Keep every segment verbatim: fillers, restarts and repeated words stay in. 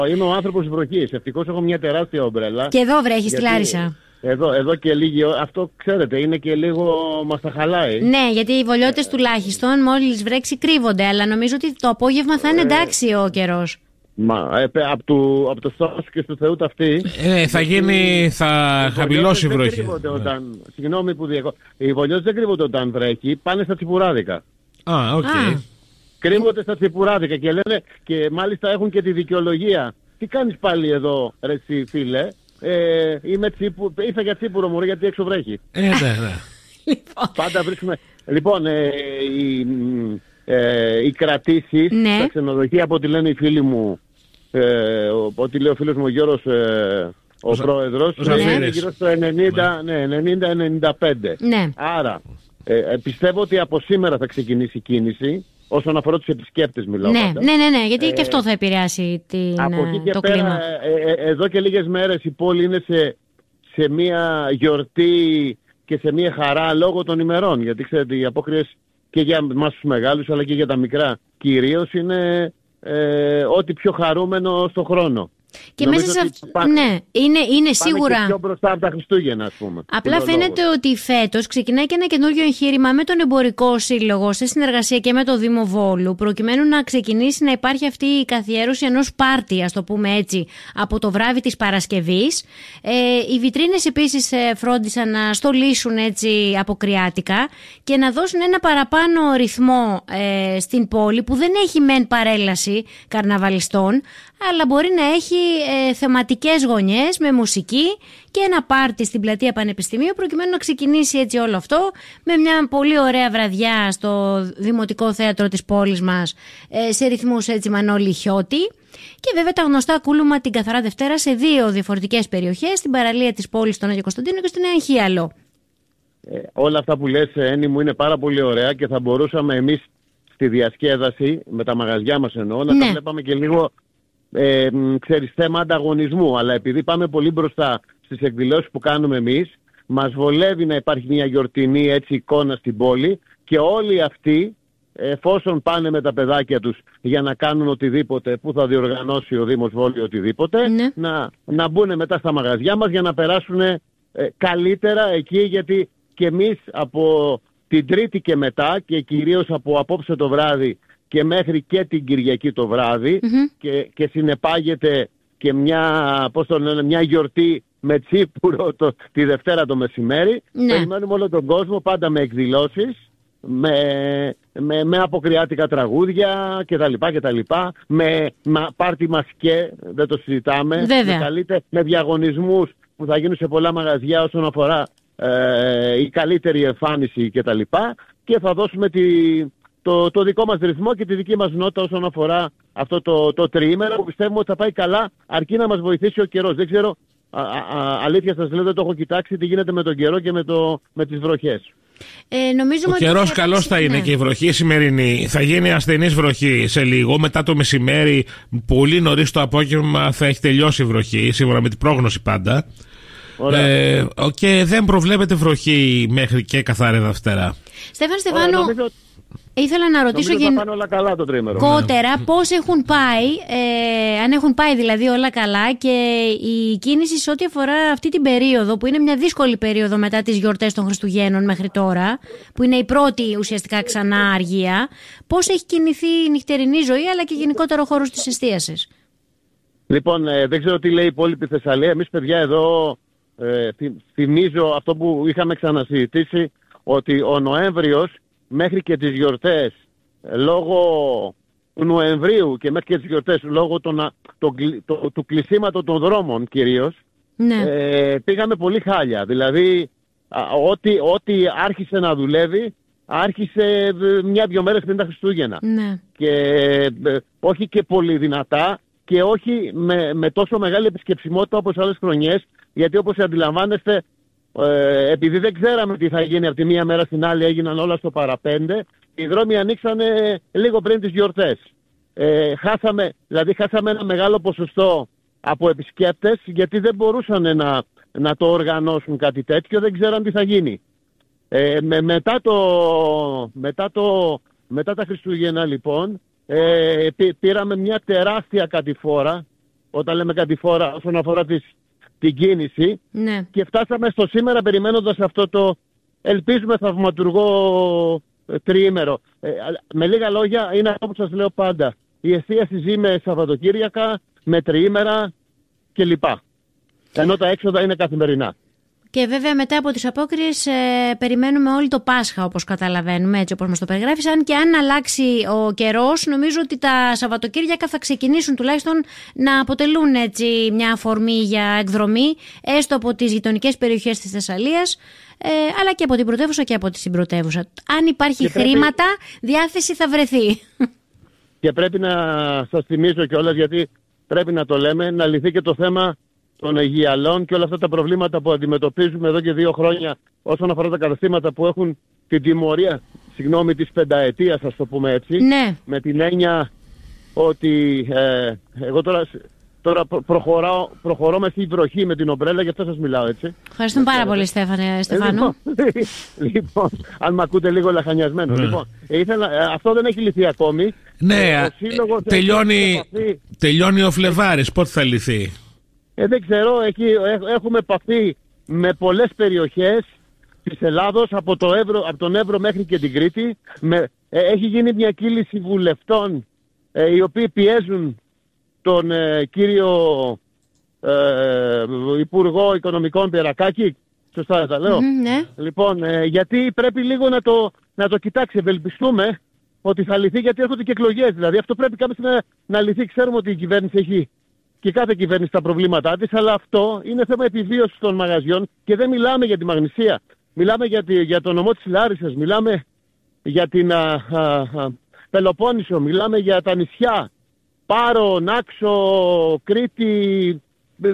είμαι ο άνθρωπος της βροχής. Ευτυχώς έχω μια τεράστια ομπρέλα. Και εδώ βρέχει στη Λάρισα. Εδώ, εδώ και λίγη ώρα. Αυτό ξέρετε, είναι και λίγο μας τα χαλάει. Ναι, γιατί οι βολιώτες τουλάχιστον μόλις βρέξει κρύβονται. Αλλά νομίζω ότι το απόγευμα θα είναι εντάξει ο καιρός. Μα, ε, από το, από το στόμα σου και στο Θεού ταυτί. Ε, θα γίνει, θα χαμηλώσει η βροχή. Όταν, συγγνώμη που διακόπτω. Οι βολιώτες δεν κρύβονται όταν βρέχει, πάνε στα τσιπουράδικα. Α, οκ. Okay. Κρύβονται στα τσιπουράδικα και λένε, και μάλιστα έχουν και τη δικαιολογία. Τι κάνεις πάλι εδώ, ρε εσύ φίλε. Ε, είμαι τσίπου, ήρθα για τσίπουρο μωρέ, γιατί έξω βρέχει. Ε, ναι, ναι. Πάντα βρίσκουμε. Λοιπόν, ε, οι, ε, οι κρατήσεις, ναι. στα ξενοδοχεία, από ό,τι λένε οι φίλοι μου, ε, ό,τι λέει ο φίλος μου ο Γιώργος, ε, ο, ο πρόεδρος, είναι γύρω στο ενενήντα ενενήντα πέντε. Ναι. Άρα, ε, πιστεύω ότι από σήμερα θα ξεκινήσει η κίνηση. Όσον αφορά τους επισκέπτες μιλάω. Ναι, πάντα. ναι, ναι, ναι, γιατί ε, και αυτό θα επηρεάσει την, από εκεί και το πέρα, κλίμα. ε, ε, εδώ και λίγες μέρες η πόλη είναι σε, σε μια γιορτή και σε μια χαρά λόγω των ημερών. Γιατί ξέρετε, οι απόκριες και για εμάς τους μεγάλους αλλά και για τα μικρά κυρίως είναι ε, ό,τι πιο χαρούμενο στο χρόνο. Και νομίζω μέσα σε αυτό. Ναι, είναι, είναι σίγουρα. Και πιο μπροστά από τα Χριστούγεννα, ας πούμε. Απλά φαίνεται λόγος. Ότι φέτος ξεκινάει και ένα καινούριο εγχείρημα με τον Εμπορικό Σύλλογο σε συνεργασία και με το Δήμο Βόλου, προκειμένου να ξεκινήσει να υπάρχει αυτή η καθιέρωση ενός πάρτι, ας το πούμε έτσι, από το βράδυ της Παρασκευής. Ε, οι βιτρίνες επίσης φρόντισαν να στολίσουν έτσι αποκριάτικα και να δώσουν ένα παραπάνω ρυθμό ε, στην πόλη που δεν έχει μεν παρέλαση καρναβαλιστών, αλλά μπορεί να έχει ε, θεματικές γωνιές με μουσική και ένα πάρτι στην πλατεία Πανεπιστημίου, προκειμένου να ξεκινήσει έτσι όλο αυτό με μια πολύ ωραία βραδιά στο Δημοτικό Θέατρο της πόλης μας, ε, σε ρυθμούς έτσι Μανώλη Χιώτη, και βέβαια τα γνωστά κούλουμα την Καθαρά Δευτέρα σε δύο διαφορετικές περιοχές, στην παραλία της πόλης στον Άγιο Κωνσταντίνο και στην Αγχίαλο. Ε, όλα αυτά που λες, Έννη μου, είναι πάρα πολύ ωραία και θα μπορούσαμε εμείς στη διασκέδαση, με τα μαγαζιά μας εννοώ, να ναι. τα βλέπαμε και λίγο Ε, ξέρεις, θέμα ανταγωνισμού, αλλά επειδή πάμε πολύ μπροστά στις εκδηλώσεις που κάνουμε εμείς, μας βολεύει να υπάρχει μια γιορτινή έτσι εικόνα στην πόλη και όλοι αυτοί, εφόσον πάνε με τα παιδάκια τους για να κάνουν οτιδήποτε που θα διοργανώσει ο Δήμος Βόλου, οτιδήποτε, ναι. να, να μπουν μετά στα μαγαζιά μας για να περάσουν ε, καλύτερα εκεί, γιατί και εμείς από την Τρίτη και μετά και κυρίως από απόψε το βράδυ και μέχρι και την Κυριακή το βράδυ mm-hmm. και, και συνεπάγεται και μια, πώς το λένε, μια γιορτή με τσίπουρο το, τη Δευτέρα το μεσημέρι. Ναι. Περιμένουμε όλο τον κόσμο πάντα με εκδηλώσεις, με, με, με αποκριάτικα τραγούδια κτλ. κτλ με μα, πάρτι μασκέ, δεν το συζητάμε, με, καλύτε, με διαγωνισμούς που θα γίνουν σε πολλά μαγαζιά όσον αφορά ε, η καλύτερη εμφάνιση κτλ. Και, και θα δώσουμε τη... Το, το δικό μας ρυθμό και τη δική μας νότα όσον αφορά αυτό το, το τριήμερο που πιστεύουμε ότι θα πάει καλά, αρκεί να μας βοηθήσει ο καιρός. Δεν ξέρω, α, α, αλήθεια σας λέω, δεν το έχω κοιτάξει τι γίνεται με τον καιρό και με, το, με τις βροχές. Ε, ο καιρός θα... καλός θα είναι, ναι. Και η βροχή σημερινή θα γίνει ασθενής βροχή σε λίγο. Μετά το μεσημέρι, πολύ νωρίς το απόγευμα θα έχει τελειώσει η βροχή, σίγουρα με την πρόγνωση πάντα. Ε, και δεν προβλέπεται βροχή μέχρι και Καθαρή Δευτέρα. Στέφαν Στεφάνο, ήθελα να ρωτήσω γενικότερα θα πάνε όλα καλά το τρίμερο. Κότερα πώς έχουν πάει, ε, αν έχουν πάει δηλαδή όλα καλά, και η κίνηση σε ό,τι αφορά αυτή την περίοδο που είναι μια δύσκολη περίοδο μετά τις γιορτές των Χριστουγέννων μέχρι τώρα, που είναι η πρώτη ουσιαστικά ξανά αργία, πώς έχει κινηθεί η νυχτερινή ζωή αλλά και γενικότερα ο χώρος της εστίασης. Λοιπόν, ε, δεν ξέρω τι λέει η υπόλοιπη Θεσσαλία. Εμείς παιδιά εδώ ε, θυμίζω αυτό που είχαμε ξανασυζητήσει, ότι ο Νοέμβριος μέχρι και τις γιορτές, λόγω του Νοεμβρίου και μέχρι και τις γιορτές, λόγω των, το, το, του κλεισίματος των δρόμων κυρίως, ναι. ε, πήγαμε πολύ χάλια. Δηλαδή, ό,τι, ό,τι άρχισε να δουλεύει, άρχισε μια-δυο μέρες πριν τα Χριστούγεννα. Ναι. Και ε, όχι και πολύ δυνατά και όχι με, με τόσο μεγάλη επισκεψιμότητα όπως άλλες χρονιές, γιατί όπως αντιλαμβάνεστε, Ε, επειδή δεν ξέραμε τι θα γίνει από τη μία μέρα στην άλλη, έγιναν όλα στο παραπέντε. Οι δρόμοι ανοίξανε λίγο πριν τις γιορτές. Ε, χάσαμε, δηλαδή χάσαμε ένα μεγάλο ποσοστό από επισκέπτες, γιατί δεν μπορούσαν να, να το οργανώσουν κάτι τέτοιο, δεν ξέραν τι θα γίνει. Ε, με, μετά, το, μετά, το, μετά τα Χριστούγεννα λοιπόν, ε, πήραμε μια τεράστια κατηφόρα όταν λέμε κατηφόρα όσον αφορά τις, την κίνηση. Ναι. Και φτάσαμε στο σήμερα περιμένοντας αυτό το ελπίζουμε θαυματουργό ε, τριήμερο. Ε, με λίγα λόγια είναι αυτό που σας λέω πάντα. Η εστίαση ζει με Σαββατοκύριακα, με τριήμερα κλπ. Ενώ τα έξοδα είναι καθημερινά. Και βέβαια μετά από τις απόκριες ε, περιμένουμε όλοι το Πάσχα, όπως καταλαβαίνουμε, έτσι όπως μας το περιγράφεις. Αν και αν αλλάξει ο καιρός, νομίζω ότι τα Σαββατοκύριακα θα ξεκινήσουν τουλάχιστον να αποτελούν έτσι μια αφορμή για εκδρομή, έστω από τις γειτονικές περιοχές της Θεσσαλίας, ε, αλλά και από την πρωτεύουσα και από τη συμπρωτεύουσα. Αν υπάρχει και χρήματα, πρέπει... διάθεση θα βρεθεί. Και πρέπει να σας θυμίζω κιόλας, γιατί πρέπει να το λέμε, να λυθεί και το θέμα των Αιγιαλών και όλα αυτά τα προβλήματα που αντιμετωπίζουμε εδώ και δύο χρόνια όσον αφορά τα καταστήματα που έχουν την τιμωρία, συγγνώμη, της πενταετίας, ας το πούμε έτσι. Ναι. Με την έννοια ότι ε, εγώ τώρα, τώρα προχωράω, προχωρώ με στη βροχή με την ομπρέλα, γι' αυτό σας μιλάω έτσι. Ευχαριστούμε πάρα πολύ, Στέφανε, Στεφάνου. Ε, λοιπόν, λοιπόν, αν με ακούτε λίγο λαχανιασμένο. Ναι. Λοιπόν, ήθελα, ε, αυτό δεν έχει λυθεί ακόμη. Ναι, ε, ο τελειώνει, τελειώνει ο Φλεβάρης, πότε θα λυθεί? Ε, δεν ξέρω, εκεί έχουμε επαφή με πολλές περιοχές της Ελλάδος, από, το Εύρο, από τον Εύρο μέχρι και την Κρήτη. Με, ε, έχει γίνει μια κύληση βουλευτών ε, οι οποίοι πιέζουν τον ε, κύριο ε, Υπουργό Οικονομικών Περακάκη. Σωστά δεν τα λέω? Mm, ναι. Λοιπόν, ε, γιατί πρέπει λίγο να το, να το κοιτάξει. Ευελπιστούμε ότι θα λυθεί, γιατί έρχονται και εκλογές. Δηλαδή αυτό πρέπει κάποιος να, να λυθεί. Ξέρουμε ότι η κυβέρνηση έχει... Και κάθε κυβέρνηση τα προβλήματά της, αλλά αυτό είναι θέμα επιβίωσης των μαγαζιών και δεν μιλάμε για τη Μαγνησία. Μιλάμε για, τη, για το νομό της Λάρισσας, μιλάμε για την α, α, α, Πελοπόννησο, μιλάμε για τα νησιά. Πάρο, Νάξο, Κρήτη,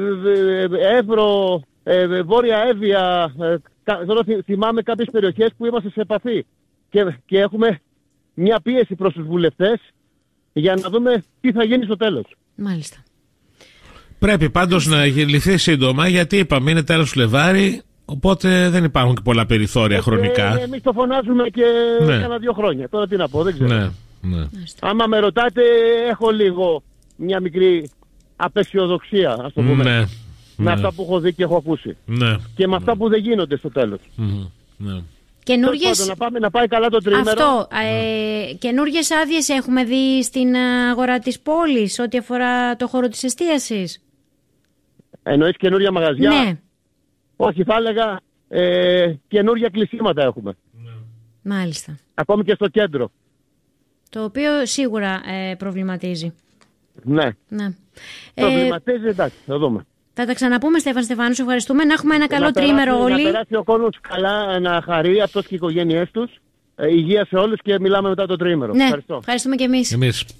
Εύρο, ε, Βόρεια Εύβοια. Ε, τώρα θυμάμαι κάποιες περιοχές που είμαστε σε επαφή και, και έχουμε μια πίεση προς τους βουλευτές για να δούμε τι θα γίνει στο τέλος. Μάλιστα. Πρέπει πάντως να λυθεί σύντομα, γιατί είπαμε είναι τέλος Φλεβάρη, οπότε δεν υπάρχουν και πολλά περιθώρια χρονικά. Ε, εμείς το φωνάζουμε και ναι. Κάνα δύο χρόνια. Τώρα τι να πω, δεν ξέρω. Ναι, ναι. Άμα με ρωτάτε, έχω λίγο μια μικρή απεσιοδοξία, ας το πούμε. Ναι, με ναι. αυτά που έχω δει και έχω ακούσει. Ναι, και με αυτά ναι. που δεν γίνονται στο τέλος. Mm-hmm, ναι. Καινούργιες... Να, πάμε, να πάει καλά το τριήμερο. Αυτό. Ε, καινούργιες άδειες έχουμε δει στην αγορά της πόλης ό,τι αφορά το χώρο της εστίασης? Εννοείς καινούρια μαγαζιά? Ναι. Όχι, θα έλεγα ε, καινούρια κλεισίματα έχουμε. Ναι. Μάλιστα. Ακόμη και στο κέντρο. Το οποίο σίγουρα ε, προβληματίζει. Ναι. ναι. Προβληματίζει, ε, εντάξει, θα δούμε. Θα τα ξαναπούμε, Στέφαν Στεφάνου. Σε ευχαριστούμε. Να έχουμε ένα καλό να τρίμερο περάσει, όλοι. Να περάσει ο κόσμος καλά, να χαρεί αυτός και οι οικογένειές τους. Ε, υγεία σε όλους και μιλάμε μετά το τρίμερο. Ναι. Ευχαριστώ. Ευχαριστούμε και εμείς. εμείς.